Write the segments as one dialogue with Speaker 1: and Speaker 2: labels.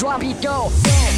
Speaker 1: drum beat go.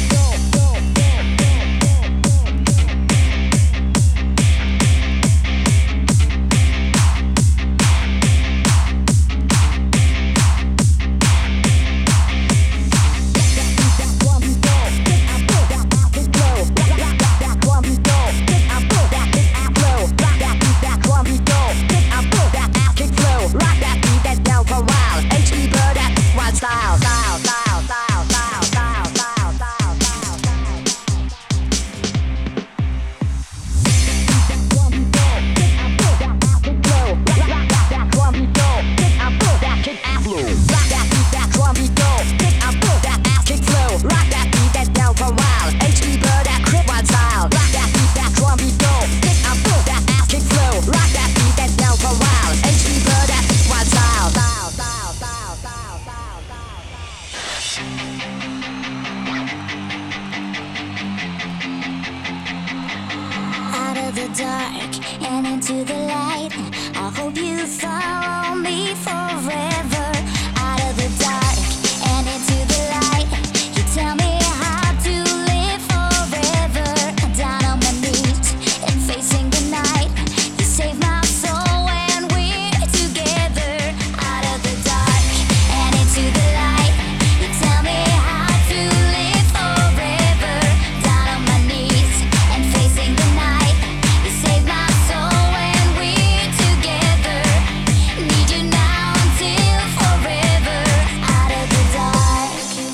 Speaker 2: The dark and into the light. I hope you follow me forever. Out of the dark and into the light. You tell me how to live forever. Down on my knees and facing the night. You save my soul when we're together. Out of the dark and into the light. You tell me how to live forever. Down on my knees and facing the night. Save my soul when we're together. Need you now until forever. Out of the dark.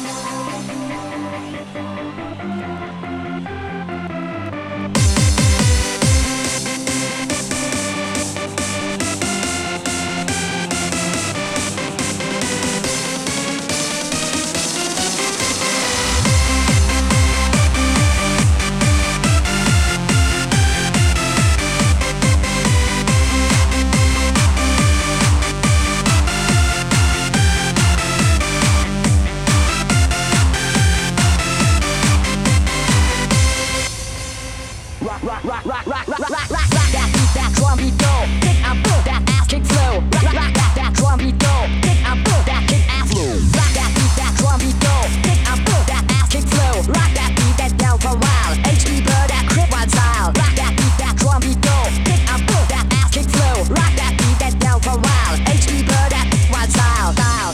Speaker 1: Rock that drum beat go. Kick and boom, that ass kick flow. Rock that drum beat go. Kick and boom, that kick ass flow. Rock that drum beat go. Kick and boom, that ass kick flow. Rock that beat that's down for a while. HB Bird that crip ride style. Rock that drum beat go. Kick and boom, that ass kick flow. Rock that beat that's down for a while. HB Bird that ride style.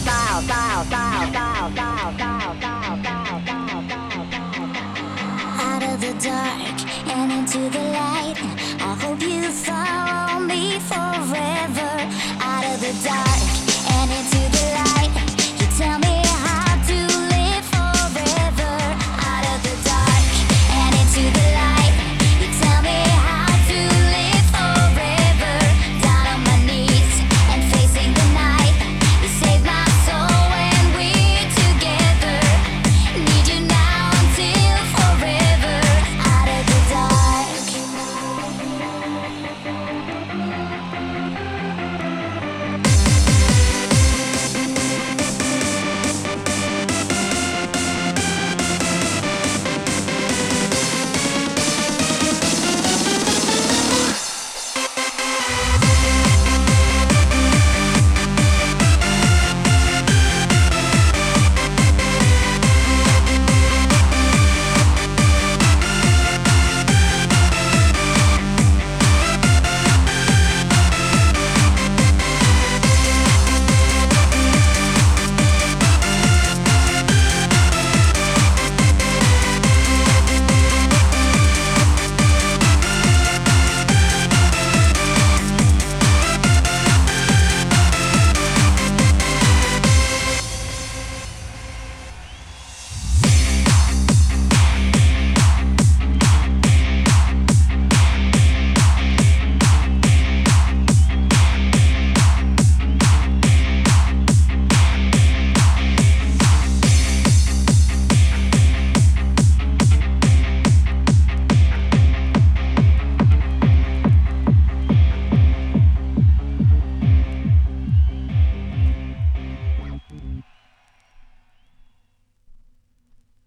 Speaker 2: Out of the dark and into the light. I hope you follow me forever. Out of the dark.